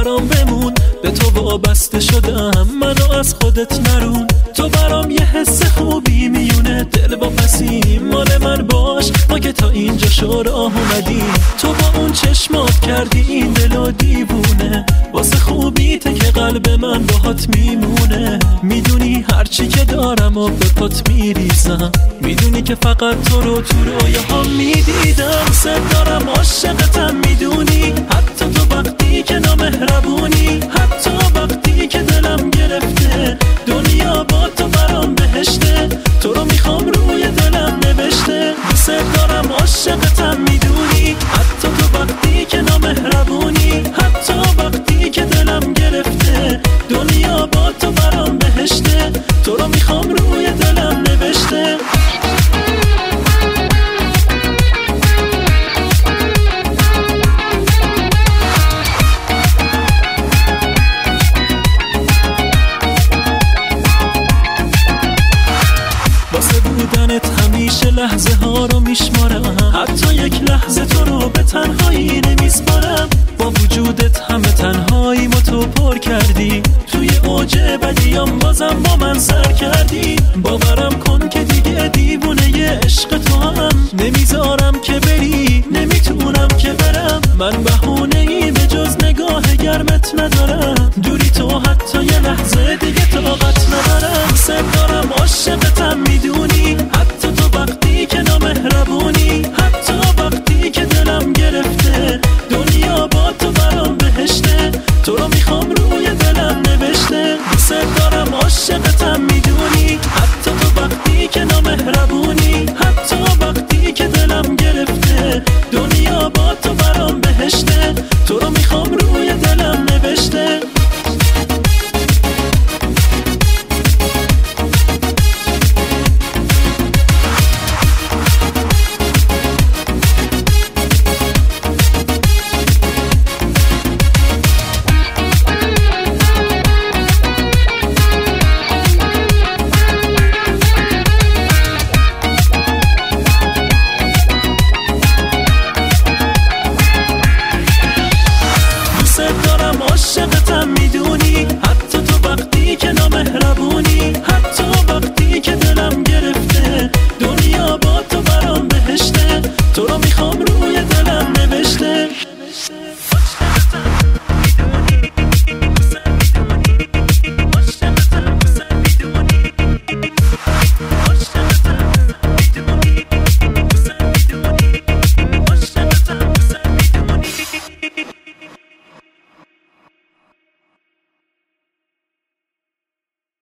برام بمون، به تو وابسته شدم، منو از خودت نرون. تو برام یه حس خوبی میونه، دل با پسی مال من باش، ما که تا اینجا راه اومدیم. تو با اون چشمات کردی این دلو دیوونه، واسه خوبیته که قلب من باهات میمونه. میدونی هرچی که دارم و به پات میریزم، میدونی که فقط تو رو تو رویاهام میدیدم. سر دارم عاشقتم میدونی، حتی تو وقتی که نامهربونی، حتی وقتی که دلم گرفته، دنیا با تو برام بهشته. تو رو میخوام روی دلم نوشته، سر دارم عاشقتم میدونی، حتی تو وقتی که نامهربونی، حتی وقتی که دلم گرفته، دنیا با تو برام بهشته. تو رو میخوام روی دلم نوشته. واسه بودنت همیشه لحظه ها رو میشمارم، حتی یک لحظه تو رو به تنهایی نمیسپارم. با وجودت همه تنهایی ما تو پر کردی، توی اوج بدیام بازم با من سر کردی. باورم کن که دیگه دیوونه ی عشق تو هم، نمیذارم که بری، نمیتونم که برم. من بهونه ای به جز نگاه گرمت ندارم، دوری تو حتی یه لحظه دیگه طاقت ندارم. سر دارم عاشقتم میدونی، حتی تو وقتی که نامهربونی، حتی وقتی که دلم گرفته، دنیا با تو برام بهشته. تو رو میخوام روی دلم نوشته. سر دارم عاشقتم میدونی، حتی تو وقتی که نامهربونی، حتی وقتی که دلم گرفته، دنیا با تو برام بهشته. تو رو میخوام روی دلم نوشته. عاشقتم میدونی، حتی تو وقتی که نامهربونی، حتی وقتی که دلم گرفته، دنیا با تو برام بهشته. تو رو میخوام روی